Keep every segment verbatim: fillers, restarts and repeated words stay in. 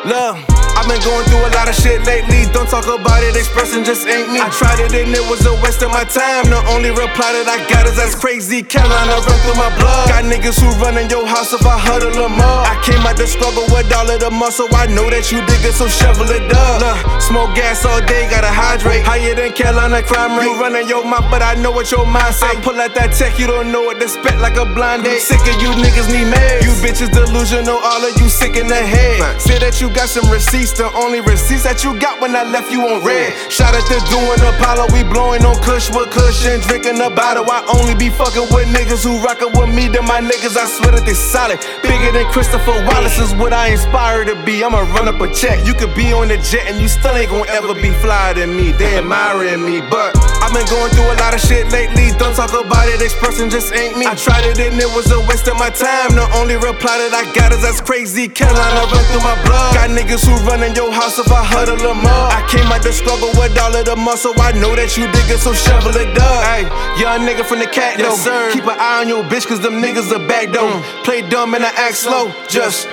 Love, I've been going through a lot of shit lately. Don't talk about it, expressing just ain't me. I tried it and it was a waste of my time. The only reply that I got is that's crazy. Carolina run through my blood. Got niggas who run in your house if I huddle them up. I came out the struggle with all of the muscle. I know that you dig it, so shovel it up. Look, smoke gas all day, gotta hydrate. Higher than Carolina crime rate. You running your mouth, but I know what your mind say. I pull out that tech, you don't know what to expect like a blind date. Sick of you niggas need meds. You bitches delusional, all of you sick in the head. Say that you got some receipts, the only receipts that you got when I left you on red. Shout out to doing Apollo, we blowing on Kush with cushion, drinking a bottle. I only be fucking with niggas who rockin' with me. Then my niggas, I swear that they solid. Bigger than Christopher Wallace is what I inspire to be. I'ma run up a check. You could be on the jet and you still ain't gon' ever be flyer than me. They admiring me, but I've been going through a lot of shit lately. Don't talk about it, expressing just ain't me. I tried it and it was a waste of my time. The only reply that I got is that's crazy. Carolina run through my blood. Got niggas who run in your house if I huddle them up. I came out the struggle with all of the muscle. I know that you dig it, so shovel it up. Hey, young nigga from the cat though. Yes, keep an eye on your bitch, cause them niggas are back though. Mm. Play dumb and I act slow. Just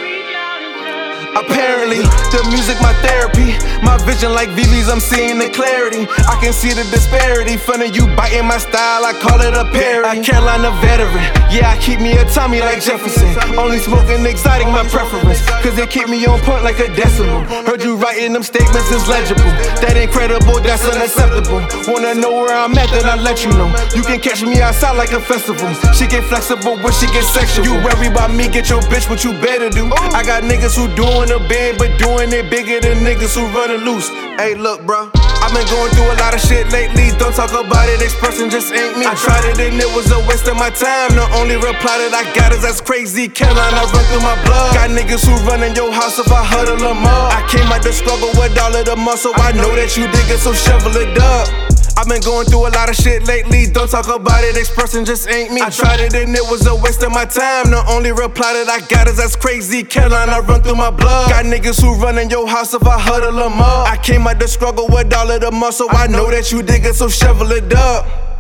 apparently, the music my therapy. My vision like V V's, I'm seeing the clarity. I can see the disparity. Funny you biting my style, I call it a parody. A Carolina veteran, yeah, I keep me a Tommy like Jefferson. Only smoking exotic, my preference, cause they keep me on point like a decimal. Heard you writing them statements is legible. That incredible, that's unacceptable. Wanna know where I'm at, then I let you know. You can catch me outside like a festival. She get flexible when she get sexual. You worry about me, get your bitch what you better do. I got niggas who doing a bed, but doing it bigger than niggas who running loose. Hey, look, bro, I've been going through a lot of shit lately. Don't talk about it, expressing just ain't me. I tried it and it was a waste of my time. The only reply that I got is that's crazy. Carolina run through my blood. Got niggas who run in your house if I huddle them up. I came out the struggle with all of the muscle. I know that you dig it, so shovel it up. I've been going through a lot of shit lately. Don't talk about it, expressing just ain't me. I tried it and it was a waste of my time. The only reply that I got is that's crazy. Carolina run through my blood. Got niggas who run in your house if I huddle them up. I came out the struggle with all of the muscle. I know that you dig it, so shovel it up.